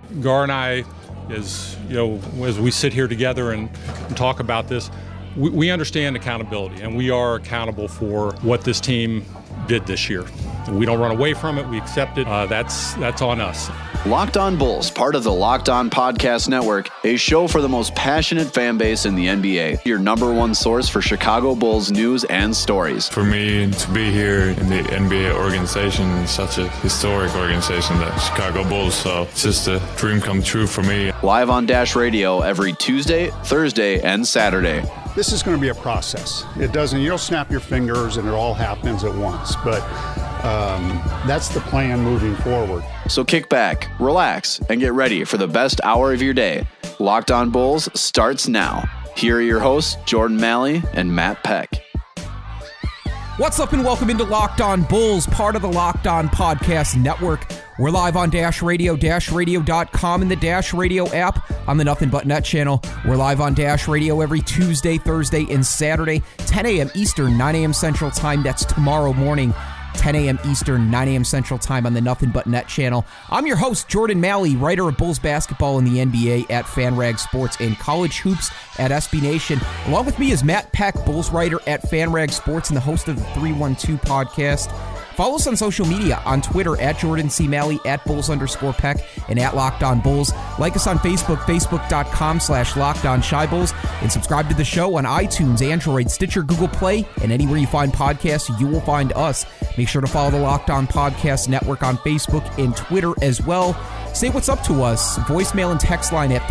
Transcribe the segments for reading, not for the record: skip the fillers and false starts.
Gar and I, as we sit here together and talk about this, we understand accountability, and we are accountable for what this team did this year. We don't run away from it. We accept it. That's on us. Locked On Bulls, part of the Locked On Podcast Network, a show for the most passionate fan base in the NBA. Your number one source for Chicago Bulls news and stories. For me to be here in the NBA organization, such a historic organization, the Chicago Bulls, so it's just a dream come true for me. Live on Dash Radio every Tuesday, Thursday, and Saturday. This is going to be a process. You don't snap your fingers and it all happens at once, but that's the plan moving forward. So kick back, relax, and get ready for the best hour of your day. Locked On Bulls starts now. Here are your hosts, Jordan Malley and Matt Peck. What's up and welcome into Locked On Bulls, part of the Locked On Podcast Network. We're live on Dash Radio, dashradio.com, and the Dash Radio app on the Nothing But Net channel. We're live on Dash Radio every Tuesday, Thursday, and Saturday, 10 a.m. Eastern, 9 a.m. Central Time. That's tomorrow morning, 10 a.m. Eastern, 9 a.m. Central Time on the Nothing But Net channel. I'm your host, Jordan Malley, writer of Bulls basketball in the NBA at FanRag Sports and college hoops at SB Nation. Along with me is Matt Peck, Bulls writer at FanRag Sports and the host of the 312 podcast. Follow us on social media on Twitter at Jordan C. Malley, at Bulls_Peck, and at Locked On Bulls. Like us on Facebook, facebook.com/LockedOnShyBulls, and subscribe to the show on iTunes, Android, Stitcher, Google Play, and anywhere you find podcasts, you will find us. Make sure to follow the Locked On Podcast Network on Facebook and Twitter as well. Say what's up to us. Voicemail and text line at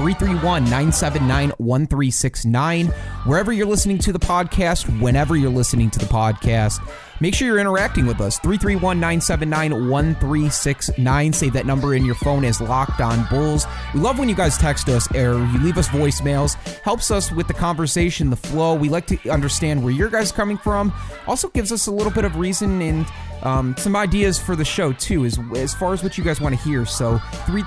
331-979-1369. Wherever you're listening to the podcast, whenever you're listening to the podcast, make sure you're interacting with us. 331-979-1369. Save that number in your phone as Locked On Bulls. We love when you guys text us or you leave us voicemails. Helps us with the conversation, the flow. We like to understand where your guys are coming from. Also gives us a little bit of reason and some ideas for the show, too, as far as what you guys want to hear. So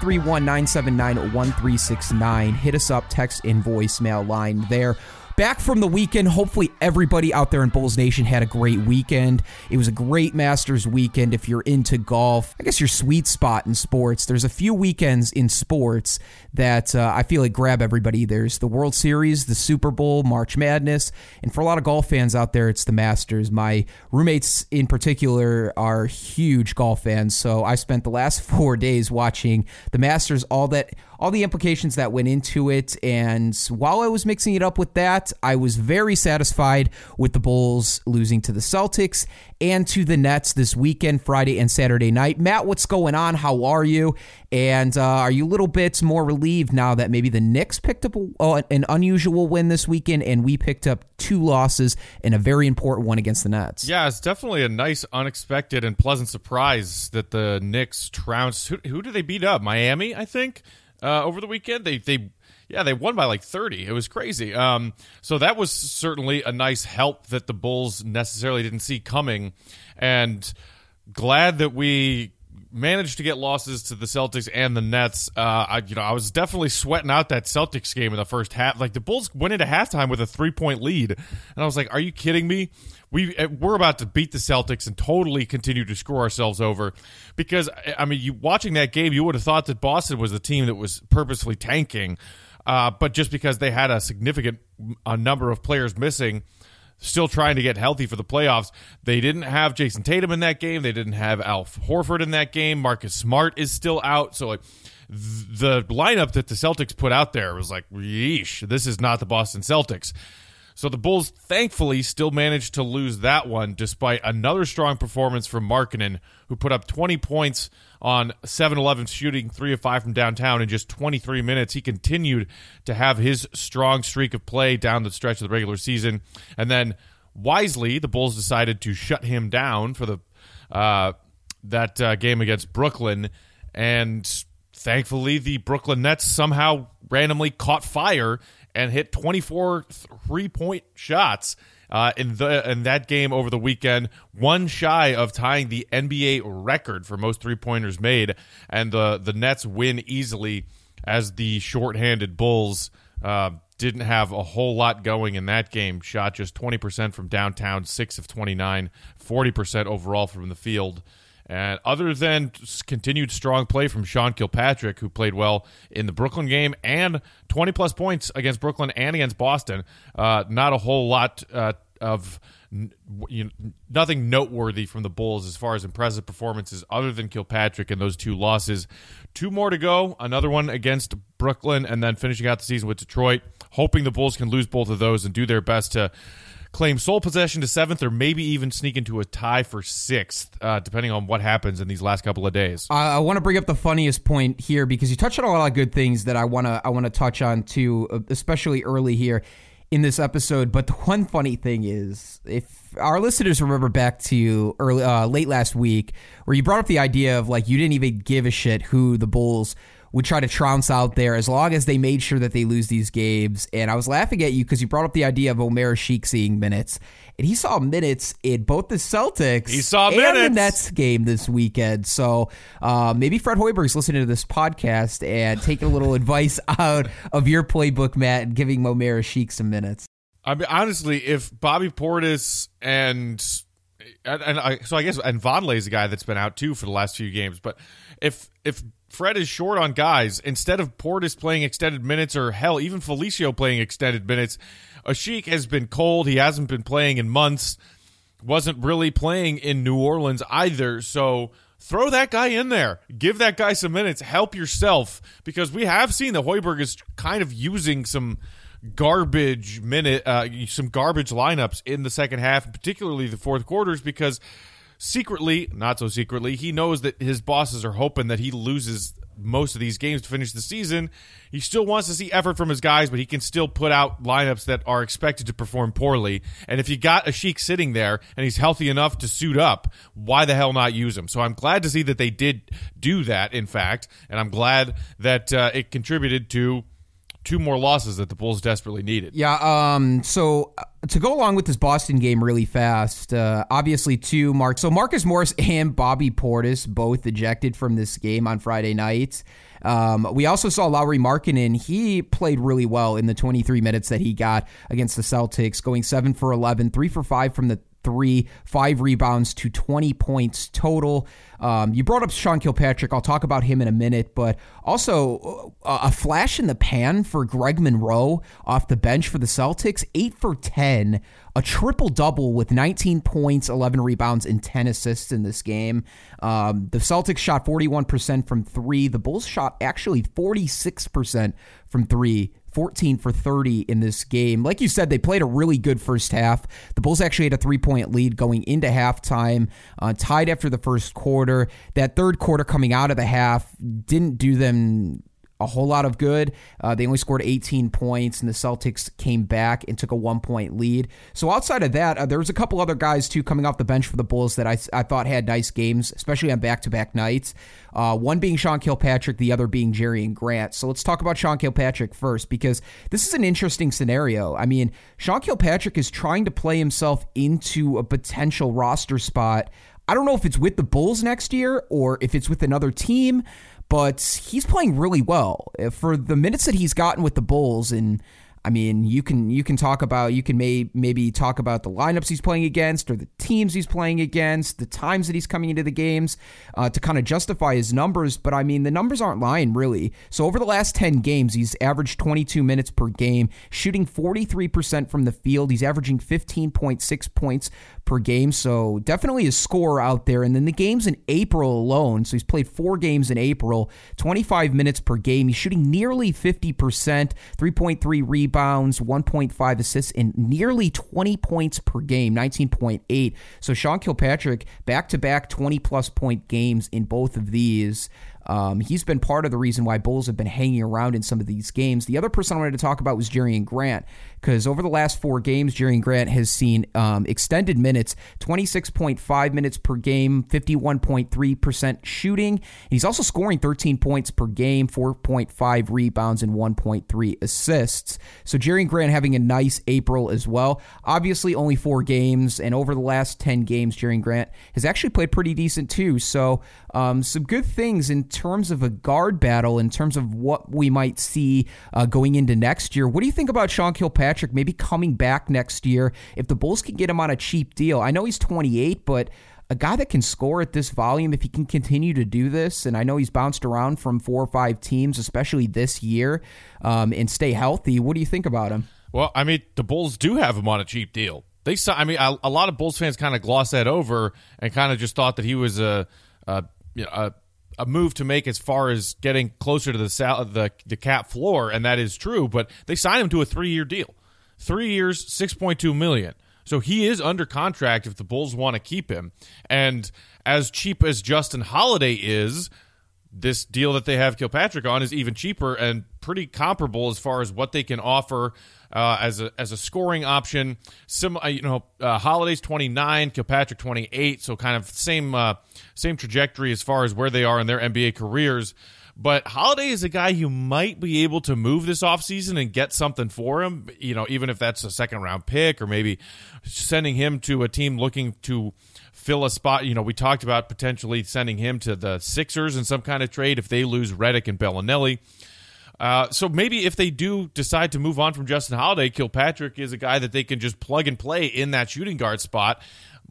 331-979-1369. Hit us up, text and voicemail line there. Back from the weekend, hopefully everybody out there in Bulls Nation had a great weekend. It was a great Masters weekend if you're into golf. I guess your sweet spot in sports. There's a few weekends in sports that I feel like grab everybody. There's the World Series, the Super Bowl, March Madness, and for a lot of golf fans out there, it's the Masters. My roommates in particular are huge golf fans, so I spent the last 4 days watching the Masters, all the implications that went into it, and while I was mixing it up with that, I was very satisfied with the Bulls losing to the Celtics and to the Nets this weekend, Friday and Saturday night. Matt, what's going on? How are you? And are you a little bit more relieved now that maybe the Knicks picked up an unusual win this weekend and we picked up 2 losses and a very important one against the Nets? Yeah, it's definitely a nice, unexpected, and pleasant surprise that the Knicks trounced. Who did they beat up? Miami, I think? Over the weekend, they won by like 30. It was crazy. So that was certainly a nice help that the Bulls necessarily didn't see coming, and glad that we managed to get losses to the Celtics and the Nets. I was definitely sweating out that Celtics game in the first half. Like, the Bulls went into halftime with a 3-point lead, and I was like, "Are you kidding me?" We're about to beat the Celtics and totally continue to screw ourselves over, because, I mean, watching that game, you would have thought that Boston was the team that was purposefully tanking, but just because they had a significant number of players missing, still trying to get healthy for the playoffs. They didn't have Jason Tatum in that game. They didn't have Al Horford in that game. Marcus Smart is still out. So, like, the lineup that the Celtics put out there was like, yeesh, this is not the Boston Celtics. So the Bulls, thankfully, still managed to lose that one, despite another strong performance from Markkanen, who put up 20 points on 7-11 shooting, 3 of 5 from downtown in just 23 minutes. He continued to have his strong streak of play down the stretch of the regular season. And then, wisely, the Bulls decided to shut him down for that game against Brooklyn. And thankfully, the Brooklyn Nets somehow randomly caught fire and hit 24 3-point shots in that game over the weekend, one shy of tying the NBA record for most three-pointers made. And the Nets win easily, as the shorthanded Bulls didn't have a whole lot going in that game. Shot just 20% from downtown, 6 of 29, 40% overall from the field. And other than continued strong play from Sean Kilpatrick, who played well in the Brooklyn game and 20-plus points against Brooklyn and against Boston, not a whole lot of nothing noteworthy from the Bulls as far as impressive performances other than Kilpatrick and those 2 losses. 2 more to go, another one against Brooklyn, and then finishing out the season with Detroit, hoping the Bulls can lose both of those and do their best to claim sole possession to 7th or maybe even sneak into a tie for 6th, depending on what happens in these last couple of days. I want to bring up the funniest point here because you touched on a lot of good things that I want to touch on too, especially early here in this episode. But the one funny thing is, if our listeners remember back to late last week, where you brought up the idea of like you didn't even give a shit who the Bulls would try to trounce out there as long as they made sure that they lose these games. And I was laughing at you because you brought up the idea of Omer Asik seeing minutes. And he saw minutes in both the Celtics and the Nets game this weekend. So maybe Fred Hoiberg's listening to this podcast and taking a little advice out of your playbook, Matt, and giving Omer Asik some minutes. I mean, honestly, if Bobby Portis and Vonleh's a guy that's been out too for the last few games, but if Fred is short on guys, instead of Portis playing extended minutes or hell, even Felicio playing extended minutes, Asik has been cold. He hasn't been playing in months, wasn't really playing in New Orleans either. So throw that guy in there. Give that guy some minutes. Help yourself, because we have seen that Hoiberg is kind of using some garbage lineups in the second half, particularly the fourth quarters, because secretly, not so secretly, he knows that his bosses are hoping that he loses most of these games to finish the season. He still wants to see effort from his guys, but he can still put out lineups that are expected to perform poorly. And if you got Asik sitting there and he's healthy enough to suit up, why the hell not use him? So I'm glad to see that they did do that, in fact, and I'm glad that it contributed to 2 more losses that the Bulls desperately needed. Yeah, so to go along with this Boston game really fast, obviously Marcus Morris and Bobby Portis both ejected from this game on Friday night. We also saw Lauri Markkanen. He played really well in the 23 minutes that he got against the Celtics, going 7 for 11, 3 for 5 from the 3, 5 rebounds to 20 points total. You brought up Sean Kilpatrick. I'll talk about him in a minute, but also a flash in the pan for Greg Monroe off the bench for the Celtics. 8 for 10, a triple-double with 19 points, 11 rebounds, and 10 assists in this game. The Celtics shot 41% from 3. The Bulls shot actually 46% from 3. 14 for 30 in this game. Like you said, they played a really good first half. The Bulls actually had a 3-point lead going into halftime, tied after the first quarter. That third quarter coming out of the half didn't do them a whole lot of good. They only scored 18 points, and the Celtics came back and took a 1-point lead. So outside of that, there was a couple other guys, too, coming off the bench for the Bulls that I thought had nice games, especially on back-to-back nights. One being Sean Kilpatrick, the other being Jerian Grant. So let's talk about Sean Kilpatrick first, because this is an interesting scenario. I mean, Sean Kilpatrick is trying to play himself into a potential roster spot. I don't know if it's with the Bulls next year or if it's with another team, but he's playing really well for the minutes that he's gotten with the Bulls. And I mean, you can maybe talk about the lineups he's playing against or the teams he's playing against, the times that he's coming into the games to kind of justify his numbers. But I mean, the numbers aren't lying, really. So over the last 10 games, he's averaged 22 minutes per game, shooting 43% from the field. He's averaging 15.6 points per game. So definitely a scorer out there. And then the games in April alone, so he's played 4 games in April, 25 minutes per game. He's shooting nearly 50%, 3.3 rebounds, 1.5 assists, and nearly 20 points per game, 19.8. So Sean Kilpatrick, back-to-back 20-plus point games in both of these. He's been part of the reason why Bulls have been hanging around in some of these games. The other person I wanted to talk about was Jerian Grant, because over the last 4 games, Jerian Grant has seen extended minutes, 26.5 minutes per game, 51.3% shooting. He's also scoring 13 points per game, 4.5 rebounds, and 1.3 assists. So Jerian Grant having a nice April as well. Obviously, only 4 games, and over the last 10 games, Jerian Grant has actually played pretty decent too. So some good things in terms of a guard battle, in terms of what we might see going into next year. What do you think about Sean Kilpatrick maybe coming back next year if the Bulls can get him on a cheap deal? I know he's 28, but a guy that can score at this volume, if he can continue to do this, and I know he's bounced around from 4 or 5 teams, especially this year, and stay healthy. What do you think about him? Well, I mean, the Bulls do have him on a cheap deal. A lot of Bulls fans kind of gloss that over and kind of just thought that he was a move to make as far as getting closer to the cap floor, and that is true. But they signed him to a 3-year deal, 3 years, $6.2 million. So he is under contract if the Bulls want to keep him. And as cheap as Justin Holiday is, this deal that they have Kilpatrick on is even cheaper and pretty comparable as far as what they can offer as a scoring option. Holiday's 29, Kilpatrick 28, so kind of same trajectory as far as where they are in their NBA careers. But Holiday is a guy you might be able to move this offseason and get something for him, even if that's a second-round pick or maybe sending him to a team looking to fill a spot. We talked about potentially sending him to the Sixers in some kind of trade if they lose Redick and Bellinelli. So maybe if they do decide to move on from Justin Holiday, Kilpatrick is a guy that they can just plug and play in that shooting guard spot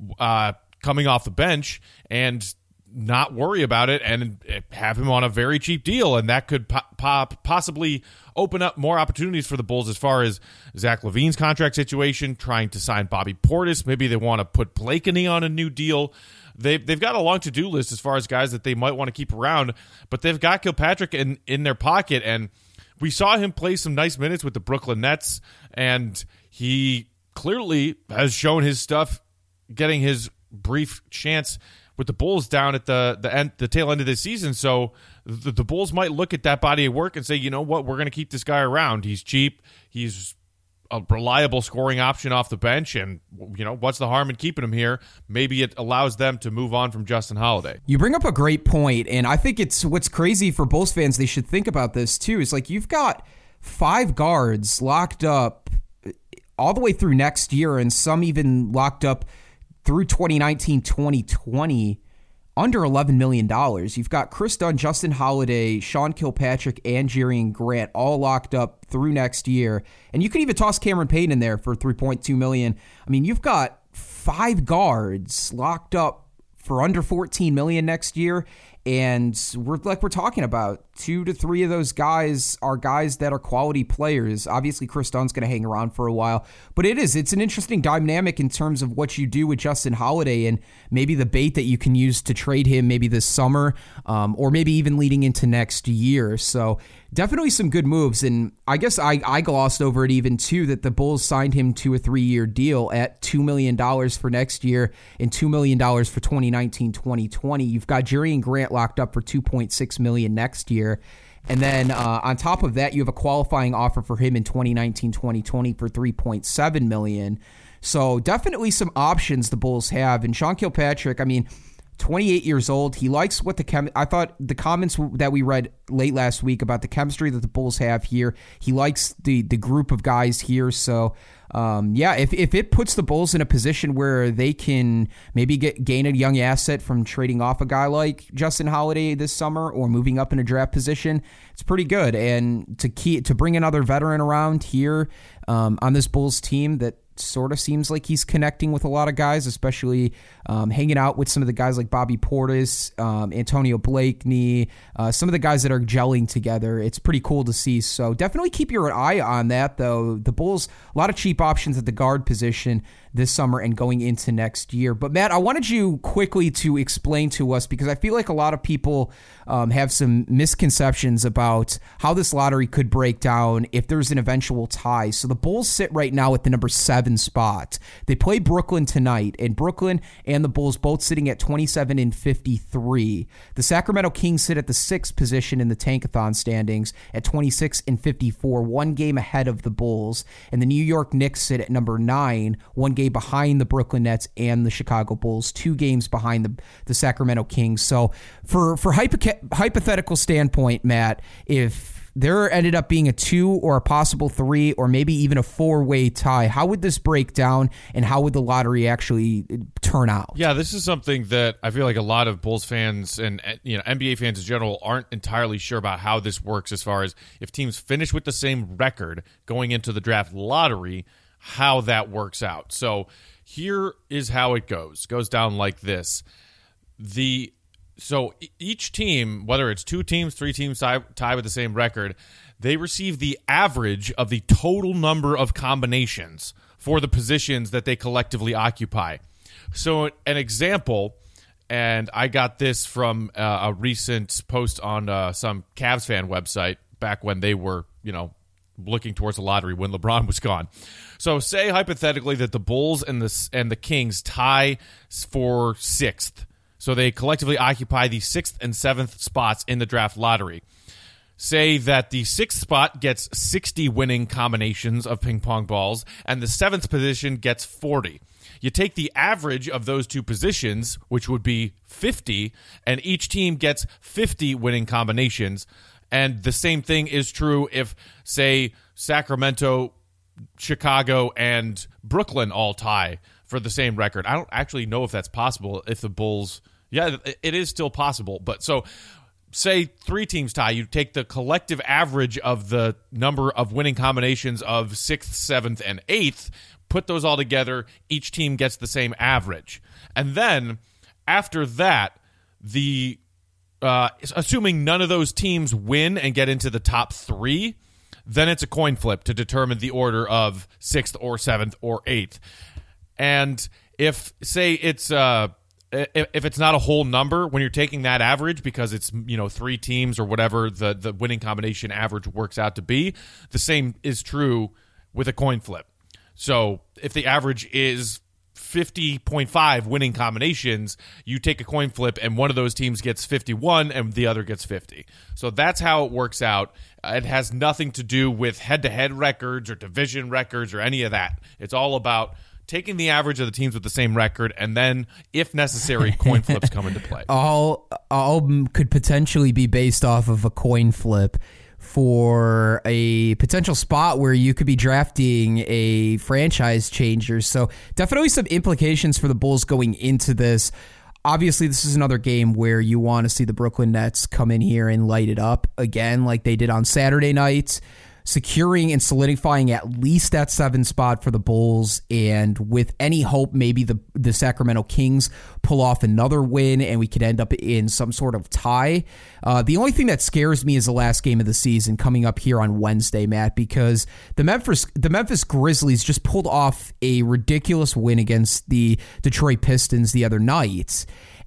coming off the bench and not worry about it and have him on a very cheap deal. And that could possibly open up more opportunities for the Bulls as far as Zach LaVine's contract situation, trying to sign Bobby Portis. Maybe they want to put Blakeney on a new deal. They've got a long to-do list as far as guys that they might want to keep around, but they've got Kilpatrick in their pocket, and we saw him play some nice minutes with the Brooklyn Nets, and he clearly has shown his stuff, getting his brief chance with the Bulls down at the tail end of this season. So the Bulls might look at that body of work and say, you know what, we're going to keep this guy around. He's cheap. He's a reliable scoring option off the bench, and what's the harm in keeping him here? Maybe it allows them to move on from Justin Holiday. You bring up a great point, and I think it's what's crazy for Bulls fans. They should think about this too. Is like you've got 5 guards locked up all the way through next year, and some even locked up through 2019-2020 under $11 million. You've got Chris Dunn, Justin Holiday, Sean Kilpatrick, and Jerian Grant all locked up through next year. And you could even toss Cameron Payne in there for $3.2 million. I mean, you've got 5 guards locked up for under $14 million next year. And we're talking about 2 to 3 of those guys are guys that are quality players. Obviously, Chris Dunn's going to hang around for a while, but it's an interesting dynamic in terms of what you do with Justin Holiday and maybe the bait that you can use to trade him maybe this summer or maybe even leading into next year. So definitely some good moves. And I guess I glossed over it even too that the Bulls signed him to a 3-year deal at $2 million for next year and $2 million for 2019-2020. You've got Jerian Grant locked up for $2.6 million next year. And then on top of that, you have a qualifying offer for him in 2019-2020 for $3.7 million. So definitely some options the Bulls have. And Sean Kilpatrick, 28 years old. He likes what I thought the comments that we read late last week about the chemistry that the Bulls have here. He likes the group of guys here. So, if it puts the Bulls in a position where they can maybe gain a young asset from trading off a guy like Justin Holiday this summer or moving up in a draft position, it's pretty good. And to bring another veteran around here on this Bulls team that sort of seems like he's connecting with a lot of guys, especially hanging out with some of the guys like Bobby Portis, Antonio Blakeney, some of the guys that are gelling together. It's pretty cool to see. So definitely keep your eye on that, though. The Bulls, a lot of cheap options at the guard position this summer and going into next year. But Matt, I wanted you quickly to explain to us, because I feel like a lot of people have some misconceptions about how this lottery could break down if there's an eventual tie. So the Bulls sit right now at the number 7 spot. They play Brooklyn tonight, and Brooklyn and the Bulls both sitting at 27 and 53. The Sacramento Kings sit at the 6th position in the Tankathon standings at 26 and 54, 1 game ahead of the Bulls. And the New York Knicks sit at number 9, 1 game behind the Brooklyn Nets and the Chicago Bulls, 2 games behind the Sacramento Kings. So for hypothetical standpoint, Matt, if there ended up being a 2 or a possible 3 or maybe even a 4-way tie, how would this break down and how would the lottery actually turn out? Yeah, this is something that I feel like a lot of Bulls fans and NBA fans in general aren't entirely sure about how this works, as far as if teams finish with the same record going into the draft lottery, how that works out. So here is how it goes. It goes down like this. So each team, whether it's 2 teams, 3 teams tied with the same record, they receive the average of the total number of combinations for the positions that they collectively occupy. So an example, and I got this from a recent post on some Cavs fan website back when they were, looking towards the lottery when LeBron was gone. So say hypothetically that the Bulls and the Kings tie for 6th. So they collectively occupy the 6th and 7th spots in the draft lottery. Say that the 6th spot gets 60 winning combinations of ping pong balls, and the 7th position gets 40. You take the average of those 2 positions, which would be 50, and each team gets 50 winning combinations. And the same thing is true if, say, Sacramento, Chicago, and Brooklyn all tie for the same record. I don't actually know if that's possible if the Bulls... Yeah, it is still possible. But so, say 3 teams tie. You take the collective average of the number of winning combinations of 6th, 7th, and 8th, put those all together, each team gets the same average. And then, after that, assuming none of those teams win and get into the top 3, then it's a coin flip to determine the order of 6th or 7th or 8th. And if, say, it's if it's not a whole number, when you're taking that average, because it's 3 teams or whatever the winning combination average works out to be, the same is true with a coin flip. So if the average is 50.5 winning combinations, you take a coin flip and one of those teams gets 51 and the other gets 50. So that's how it works out. It has nothing to do with head-to-head records or division records or any of that. It's all about taking the average of the teams with the same record, and then, if necessary, coin flips come into play. All could potentially be based off of a coin flip for a potential spot where you could be drafting a franchise changer. So definitely some implications for the Bulls going into this. Obviously, this is another game where you want to see the Brooklyn Nets come in here and light it up again like they did on Saturday night, securing and solidifying at least that 7 spot for the Bulls, and with any hope maybe the Sacramento Kings pull off another win and we could end up in some sort of tie. The only thing that scares me is the last game of the season coming up here on Wednesday, Matt, because the Memphis Grizzlies just pulled off a ridiculous win against the Detroit Pistons the other night.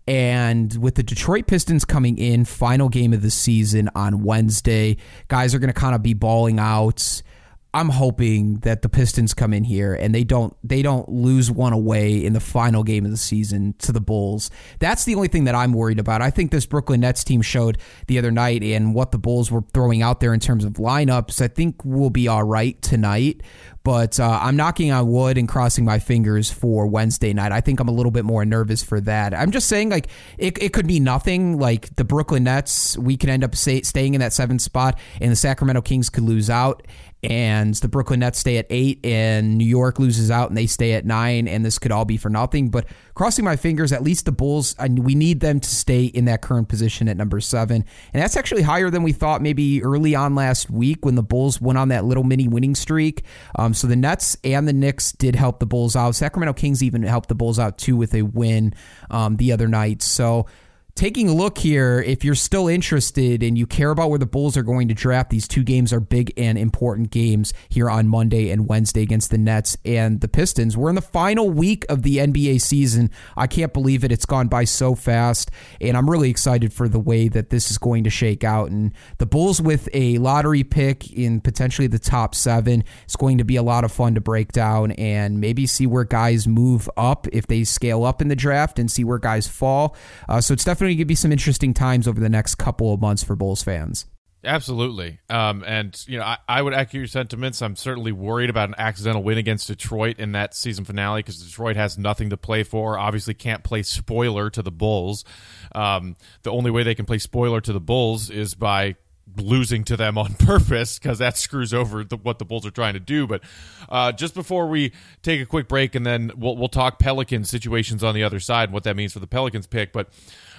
And with the Detroit Pistons coming in, final game of the season on Wednesday, guys are going to kind of be balling out. I'm hoping that the Pistons come in here and they don't lose one away in the final game of the season to the Bulls. That's the only thing that I'm worried about. I think this Brooklyn Nets team showed the other night, and what the Bulls were throwing out there in terms of lineups, I think we'll be all right tonight. But I'm knocking on wood and crossing my fingers for Wednesday night. I think I'm a little bit more nervous for that. I'm just saying, like, it could be nothing. Like, the Brooklyn Nets, we could end up staying in that 7th spot, and the Sacramento Kings could lose out, and the Brooklyn Nets stay at 8, and New York loses out, and they stay at 9, and this could all be for nothing. But crossing my fingers, at least the Bulls, we need them to stay in that current position at number 7. And that's actually higher than we thought maybe early on last week when the Bulls went on that little mini winning streak. So the Nets and the Knicks did help the Bulls out. Sacramento Kings even helped the Bulls out too with a win the other night. So taking a look here, if you're still interested and you care about where the Bulls are going to draft, these 2 games are big and important games here on Monday and Wednesday against the Nets and the Pistons. We're in the final week of the NBA season. I can't believe it. It's gone by so fast, and I'm really excited for the way that this is going to shake out. And the Bulls with a lottery pick in potentially the top 7, it's going to be a lot of fun to break down and maybe see where guys move up if they scale up in the draft and see where guys fall. So it's definitely going to be some interesting times over the next couple of months for Bulls fans. Absolutely. And, I would echo your sentiments. I'm certainly worried about an accidental win against Detroit in that season finale because Detroit has nothing to play for, obviously can't play spoiler to the Bulls. The only way they can play spoiler to the Bulls is by losing to them on purpose, because that screws over what the Bulls are trying to do. But just before we take a quick break, and then we'll talk Pelicans situations on the other side and what that means for the Pelicans pick. But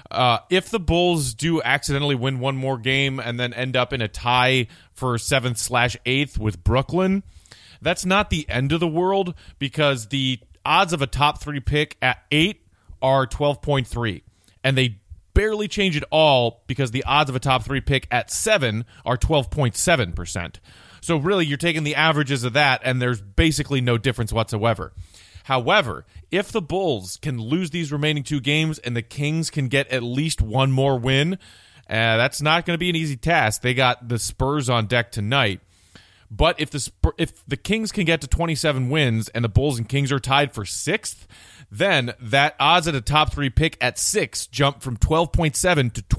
if the Bulls do accidentally win one more game and then end up in a tie for 7th/8th with Brooklyn, That's not the end of the world, because the odds of a top 3 pick at 8 are 12.3, and they barely change at all because the odds of a top 3 pick at 7 are 12.7%. So really, you're taking the averages of that, and there's basically no difference whatsoever. However, if the Bulls can lose these remaining 2 games and the Kings can get at least one more win, that's not going to be an easy task. They got the Spurs on deck tonight. But if the Kings can get to 27 wins and the Bulls and Kings are tied for 6th, then that odds at a top 3 pick at 6 jump from 12.7 to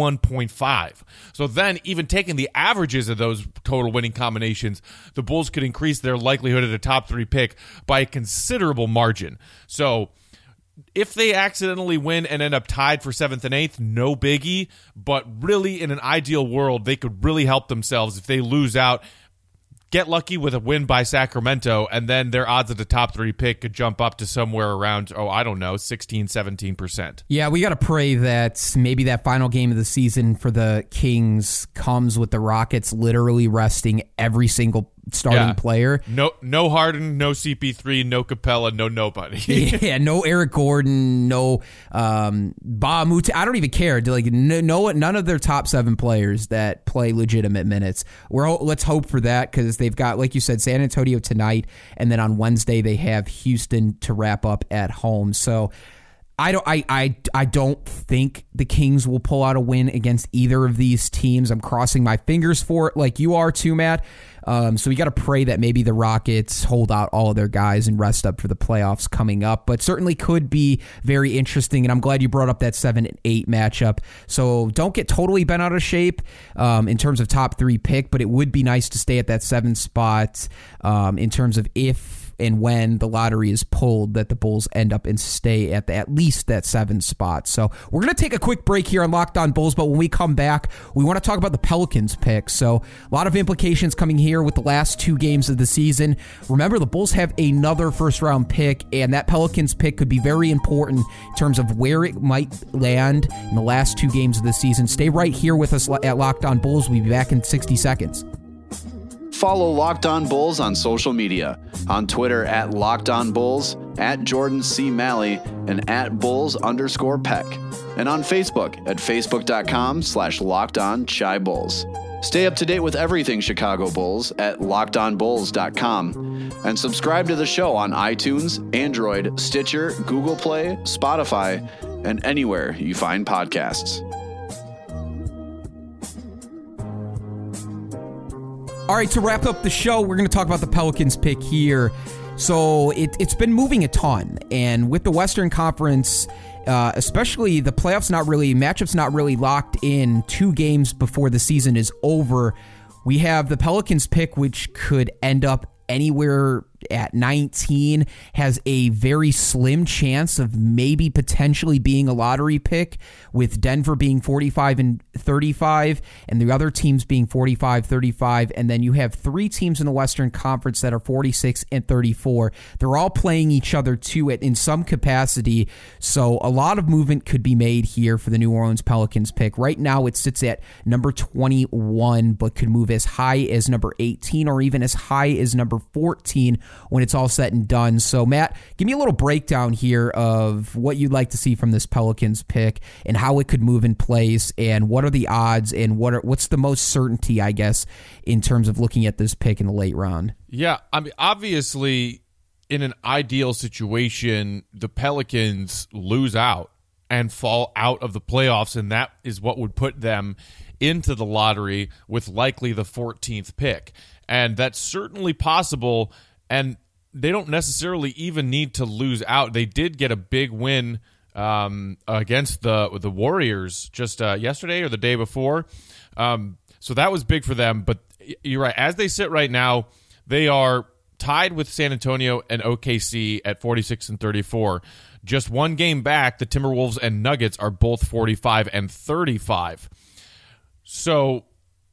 21.5. So then, even taking the averages of those total winning combinations, the Bulls could increase their likelihood at a top 3 pick by a considerable margin. So if they accidentally win and end up tied for 7th and 8th, no biggie. But really, in an ideal world, they could really help themselves if they lose out, get lucky with a win by Sacramento, and then their odds at the top 3 pick could jump up to somewhere around, 16, 17%. Yeah, we got to pray that maybe that final game of the season for the Kings comes with the Rockets literally resting every single starting player. No Harden, no CP3, no Capella, no nobody. Yeah, no Eric Gordon, no Ba Mute. I don't even care. None of their top 7 players that play legitimate minutes. Let's hope for that, because they've got, like you said, San Antonio tonight, and then on Wednesday they have Houston to wrap up at home. So I don't think the Kings will pull out a win against either of these teams. I'm crossing my fingers for it, like you are too, Matt. So we got to pray that maybe the Rockets hold out all of their guys and rest up for the playoffs coming up, but certainly could be very interesting, and I'm glad you brought up that 7 and 8 matchup. So don't get totally bent out of shape in terms of top 3 pick, but it would be nice to stay at that 7 spot in terms of if and when the lottery is pulled, that the Bulls end up and stay at least that 7 spot. So we're going to take a quick break here on Locked On Bulls, but when we come back, we want to talk about the Pelicans pick. So a lot of implications coming here with the last 2 games of the season. Remember, the Bulls have another first-round pick, and that Pelicans pick could be very important in terms of where it might land in the last 2 games of the season. Stay right here with us at Locked On Bulls. We'll be back in 60 seconds. Follow Locked On Bulls on social media. On Twitter at Locked On Bulls, at Jordan C. Malley, and at Bulls_Peck. And on Facebook at Facebook.com/LockedOnChiBulls. Stay up to date with everything Chicago Bulls at LockedOnBulls.com. And subscribe to the show on iTunes, Android, Stitcher, Google Play, Spotify, and anywhere you find podcasts. All right, to wrap up the show, we're going to talk about the Pelicans pick here. So it's been moving a ton, and with the Western Conference, especially the matchups not really locked in 2 games before the season is over, we have the Pelicans pick, which could end up anywhere at 19, has a very slim chance of maybe potentially being a lottery pick, with Denver being 45 and 35 and the other teams being 45, 35, and then you have 3 teams in the Western Conference that are 46 and 34. They're all playing each other too in some capacity, so a lot of movement could be made here for the New Orleans Pelicans pick. Right now it sits at number 21, but could move as high as number 18 or even as high as number 14 when it's all said and done. So, Matt, give me a little breakdown here of what you'd like to see from this Pelicans pick and how it could move in place, and what are the odds, and what's the most certainty, I guess, in terms of looking at this pick in the late round. Yeah, I mean, obviously, in an ideal situation, the Pelicans lose out and fall out of the playoffs, and that is what would put them into the lottery with likely the 14th pick. And that's certainly possible, and they don't necessarily even need to lose out. They did get a big win against the Warriors just yesterday or the day before. So that was big for them. But you're right. As they sit right now, they are tied with San Antonio and OKC at 46 and 34. Just 1 game back, the Timberwolves and Nuggets are both 45 and 35. So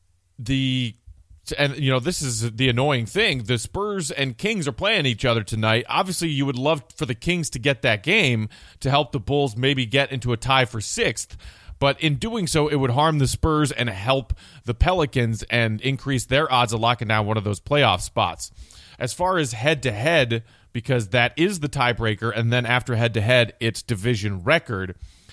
this is the annoying thing. The Spurs and Kings are playing each other tonight. Obviously, you would love for the Kings to get that game to help the Bulls maybe get into a tie for 6th. But in doing so, it would harm the Spurs and help the Pelicans and increase their odds of locking down one of those playoff spots. As far as head-to-head, because that is the tiebreaker, and then after head-to-head, it's division record,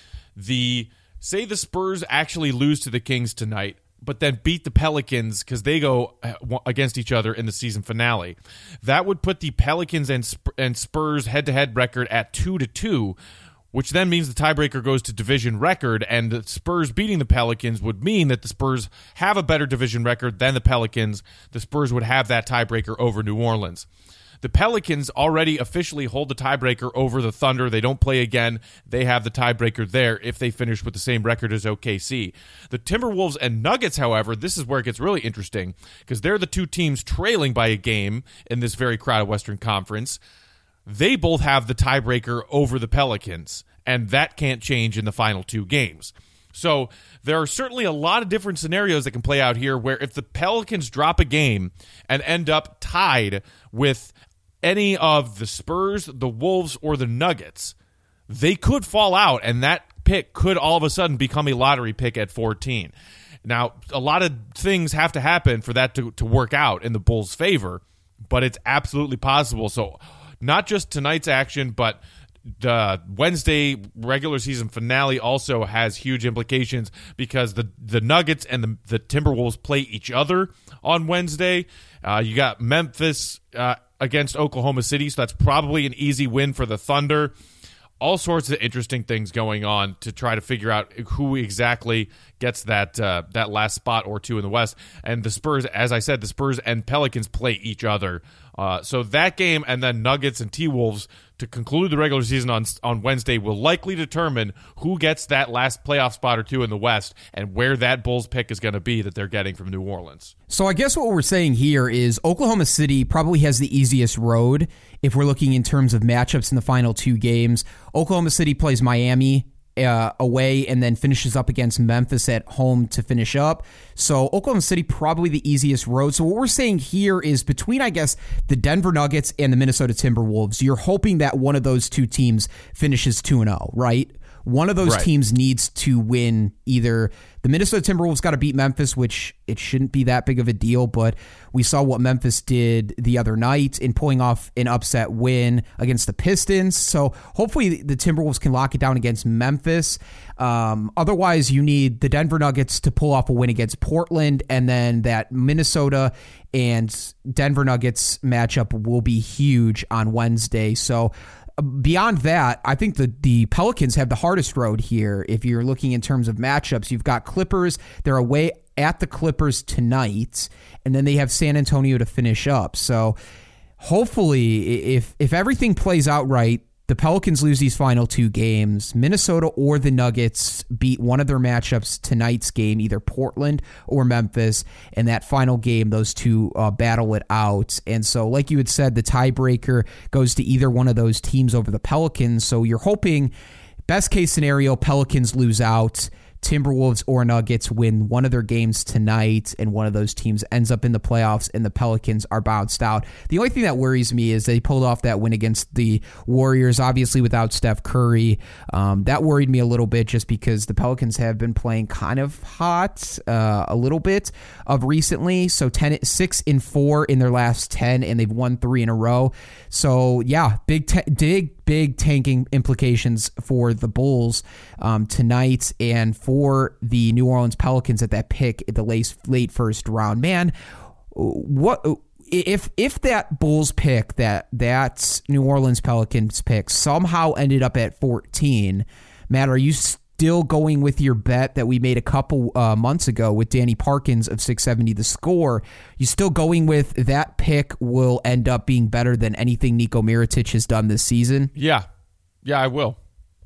say the Spurs actually lose to the Kings tonight, but then beat the Pelicans because they go against each other in the season finale. That would put the Pelicans and Spurs head-to-head record at 2-2, which then means the tiebreaker goes to division record, and the Spurs beating the Pelicans would mean that the Spurs have a better division record than the Pelicans. The Spurs would have that tiebreaker over New Orleans. The Pelicans already officially hold the tiebreaker over the Thunder. They don't play again. They have the tiebreaker there if they finish with the same record as OKC. The Timberwolves and Nuggets, however, this is where it gets really interesting because they're the two teams trailing by a game in this very crowded Western Conference. They both have the tiebreaker over the Pelicans, and that can't change in the final two games. So there are certainly a lot of different scenarios that can play out here where if the Pelicans drop a game and end up tied with any of the Spurs, the Wolves, or the Nuggets, they could fall out, and that pick could all of a sudden become a lottery pick at 14. Now, a lot of things have to happen for that to work out in the Bulls' favor, but it's absolutely possible. So not just tonight's action, but the Wednesday regular season finale also has huge implications because the Nuggets and the Timberwolves play each other on Wednesday. You got Memphis against Oklahoma City, so that's probably an easy win for the Thunder. All sorts of interesting things going on to try to figure out who exactly gets that last spot or two in the West. And the Spurs, as I said, the Spurs and Pelicans play each other. So that game and then Nuggets and T-Wolves to conclude the regular season on Wednesday will likely determine who gets that last playoff spot or two in the West and where that Bulls pick is going to be that they're getting from New Orleans. So I guess what we're saying here is Oklahoma City probably has the easiest road if we're looking in terms of matchups in the final two games. Oklahoma City plays Miami away and then finishes up against Memphis at home to finish up. So Oklahoma City probably the easiest road. So what we're saying here is between, I guess, the Denver Nuggets and the Minnesota Timberwolves, you're hoping that one of those two teams finishes 2-0, right? One of those teams needs to win. Either the Minnesota Timberwolves got to beat Memphis, which it shouldn't be that big of a deal, but we saw what Memphis did the other night in pulling off an upset win against the Pistons. So hopefully the Timberwolves can lock it down against Memphis. Otherwise, you need the Denver Nuggets to pull off a win against Portland, and then that Minnesota and Denver Nuggets matchup will be huge on Wednesday. So beyond that, I think the Pelicans have the hardest road here. If you're looking in terms of matchups, you've got Clippers. They're away at the Clippers tonight, and then they have San Antonio to finish up. So hopefully, if everything plays out right, the Pelicans lose these final two games. Minnesota or the Nuggets beat one of their matchups tonight's game, either Portland or Memphis. And that final game, those two battle it out. And so, like you had said, the tiebreaker goes to either one of those teams over the Pelicans. So you're hoping, best case scenario, Pelicans lose out. Timberwolves or Nuggets win one of their games tonight, and one of those teams ends up in the playoffs, and the Pelicans are bounced out. The only thing that worries me is they pulled off that win against the Warriors, obviously without Steph Curry. That worried me a little bit just because the Pelicans have been playing kind of hot a little bit of recently. So 6-4 in their last 10, and they've won 3 in a row. So yeah, big tanking implications for the Bulls tonight and for the New Orleans Pelicans at that pick at the late first round. Man, what if that Bulls pick, that New Orleans Pelicans pick somehow ended up at 14? Matt, are you still going with your bet that we made a couple months ago with Danny Parkins of 670 the score? You still going with that pick will end up being better than anything Niko Mirotic has done this season? Yeah, I will.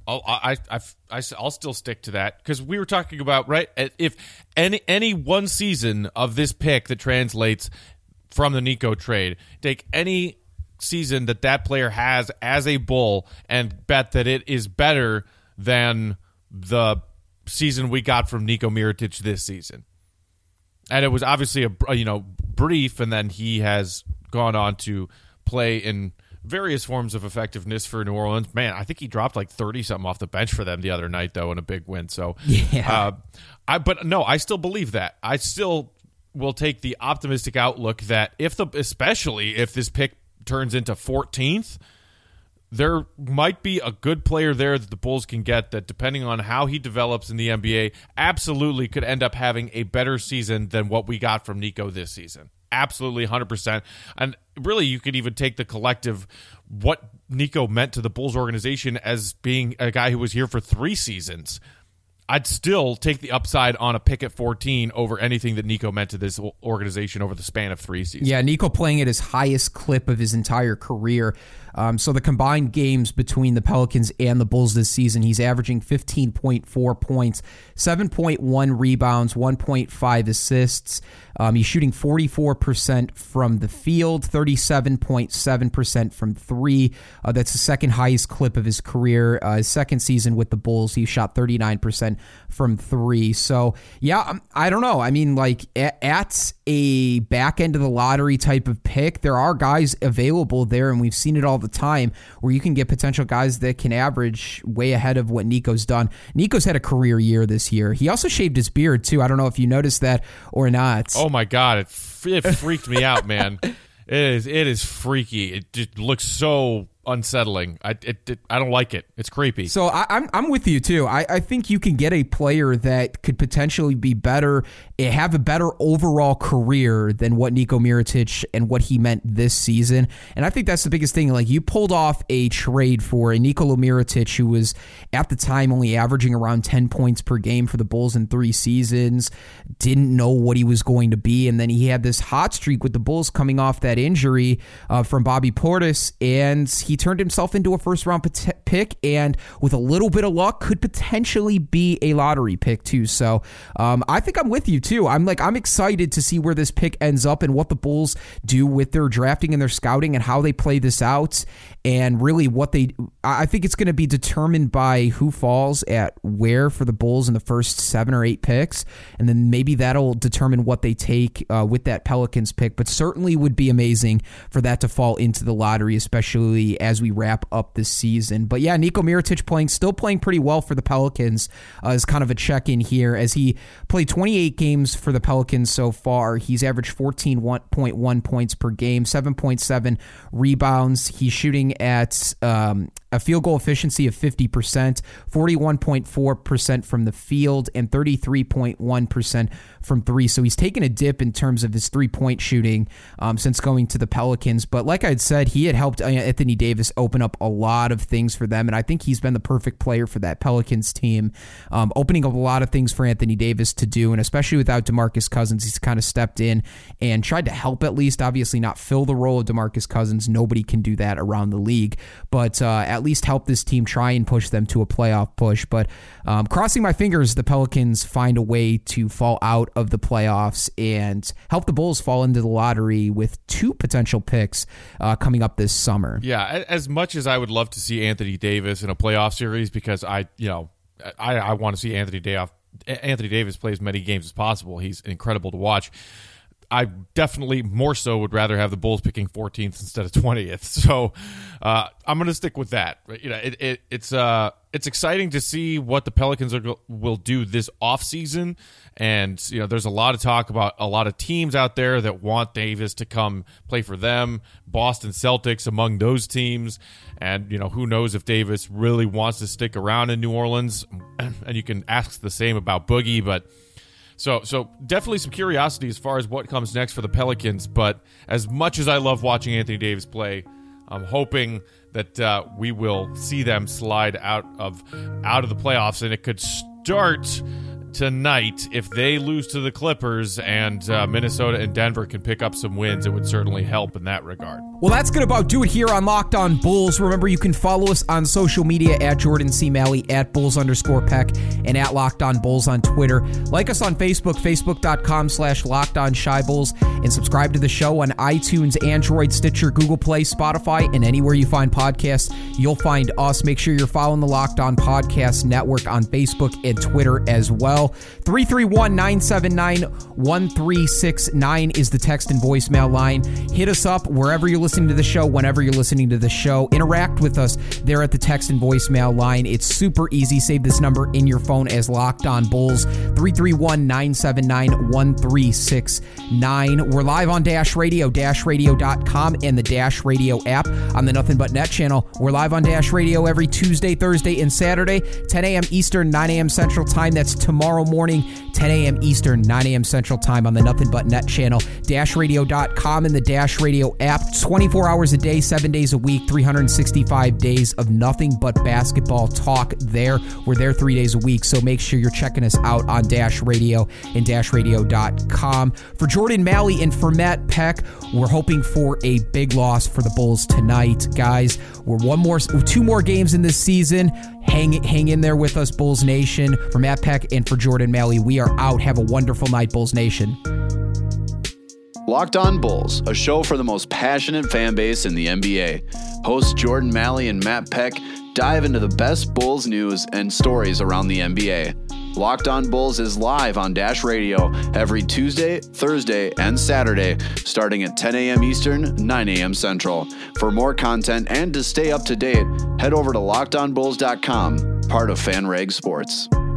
I'll still stick to that because we were talking about, right, if any one season of this pick that translates from the Nico trade, take any season that player has as a Bull and bet that it is better than the season we got from Niko Mirotic this season. And it was obviously a brief, and then he has gone on to play in various forms of effectiveness for New Orleans. Man, I think he dropped like 30-something off the bench for them the other night, though, in a big win. So, yeah. But no, I still believe that. I still will take the optimistic outlook that especially if this pick turns into 14th, there might be a good player there that the Bulls can get that, depending on how he develops in the NBA, absolutely could end up having a better season than what we got from Nico this season. Absolutely, 100%. And really, you could even take the collective, what Nico meant to the Bulls organization as being a guy who was here for 3 seasons. I'd still take the upside on a pick at 14 over anything that Nico meant to this organization over the span of 3 seasons. Yeah, Nico playing at his highest clip of his entire career. So the combined games between the Pelicans and the Bulls this season, he's averaging 15.4 points, 7.1 rebounds, 1.5 assists. He's shooting 44% from the field, 37.7% from 3. That's the second highest clip of his career. His second season with the Bulls, he shot 39% from 3. So, yeah, I don't know. I mean, like, at a back end of the lottery type of pick, there are guys available there, and we've seen it all the time, where you can get potential guys that can average way ahead of what Nico's done. Nico's had a career year this year. He also shaved his beard, too. I don't know if you noticed that or not. Oh, my God. It freaked me out, man. It is freaky. It just looks so unsettling. I don't like it. It's creepy. So I'm with you too. I think you can get a player that could potentially be better, have a better overall career than what Niko Mirotic and what he meant this season. And I think that's the biggest thing. Like, you pulled off a trade for a Nikola Mirotic who was at the time only averaging around 10 points per game for the Bulls in 3 seasons, didn't know what he was going to be, and then he had this hot streak with the Bulls coming off that injury from Bobby Portis, and he turned himself into a first-round pick, and with a little bit of luck, could potentially be a lottery pick too. So I think I'm with you too. I'm excited to see where this pick ends up and what the Bulls do with their drafting and their scouting and how they play this out, and really I think it's going to be determined by who falls at where for the Bulls in the first 7 or 8 picks, and then maybe that'll determine what they take with that Pelicans pick. But certainly would be amazing for that to fall into the lottery, especially as we wrap up this season. But yeah, Niko Mirotic still playing pretty well for the Pelicans is kind of a check-in here, as he played 28 games for the Pelicans so far. He's averaged 14.1 points per game, 7.7 rebounds. He's shooting at a field goal efficiency of 50%, 41.4% from the field, and 33.1% from 3. So he's taken a dip in terms of his 3-point shooting since going to the Pelicans. But like I had said, he had helped Anthony Davis open up a lot of things for them, and I think he's been the perfect player for that Pelicans team, opening up a lot of things for Anthony Davis to do, and especially without DeMarcus Cousins, he's kind of stepped in and tried to help, at least, obviously not fill the role of DeMarcus Cousins. Nobody can do that around the league, but at least help this team try and push them to a playoff push. But crossing my fingers, the Pelicans find a way to fall out of the playoffs and help the Bulls fall into the lottery with 2 potential picks coming up this summer. Yeah, as much as I would love to see Anthony Davis in a playoff series, because I want to see Anthony Davis play as many games as possible. He's incredible to watch. I definitely more so would rather have the Bulls picking 14th instead of 20th. So I'm going to stick with that. It's exciting to see what the Pelicans will do this offseason. And there's a lot of talk about a lot of teams out there that want Davis to come play for them. Boston Celtics among those teams. And who knows if Davis really wants to stick around in New Orleans. And you can ask the same about Boogie, but. So definitely some curiosity as far as what comes next for the Pelicans. But as much as I love watching Anthony Davis play, I'm hoping that we will see them slide out of the playoffs, and it could start tonight. If they lose to the Clippers and Minnesota and Denver can pick up some wins, it would certainly help in that regard. Well, that's going to about do it here on Locked On Bulls. Remember, you can follow us on social media at Jordan C. Malley, at Bulls_Peck, and at Locked On Bulls on Twitter. Like us on Facebook, facebook.com/LockedOnShyBulls, and subscribe to the show on iTunes, Android, Stitcher, Google Play, Spotify, and anywhere you find podcasts, you'll find us. Make sure you're following the Locked On Podcast Network on Facebook and Twitter as well. well. 331-979-1369 is the text and voicemail line. Hit us up wherever you're listening to the show, whenever you're listening to the show. Interact with us there at the text and voicemail line. It's super easy. Save this number in your phone as Locked On Bulls, 331-979-1369. We're live on Dash Radio, dashradio.com, and the Dash Radio app on the Nothing But Net channel. We're live on Dash Radio every Tuesday, Thursday, and Saturday, 10 a.m. Eastern, 9 a.m. Central Time. That's tomorrow morning, 10 a.m. Eastern, 9 a.m. Central Time on the Nothing But Net channel, dashradio.com, and the Dash Radio app. 24 hours a day, 7 days a week, 365 days of nothing but basketball talk there. We're there 3 days a week, so make sure you're checking us out on Dash Radio and dashradio.com. For Jordan Malley and for Matt Peck, we're hoping for a big loss for the Bulls tonight. Guys, we're two more games in this season. Hang in there with us, Bulls Nation. For Matt Peck and for Jordan Malley, we are out. Have a wonderful night, Bulls Nation. Locked On Bulls, a show for the most passionate fan base in the NBA. Hosts Jordan Malley and Matt Peck dive into the best Bulls news and stories around the NBA. Locked On Bulls is live on Dash Radio every Tuesday, Thursday, and Saturday, starting at 10 a.m. Eastern, 9 a.m. Central. For more content and to stay up to date, head over to LockedOnBulls.com, part of FanRag Sports.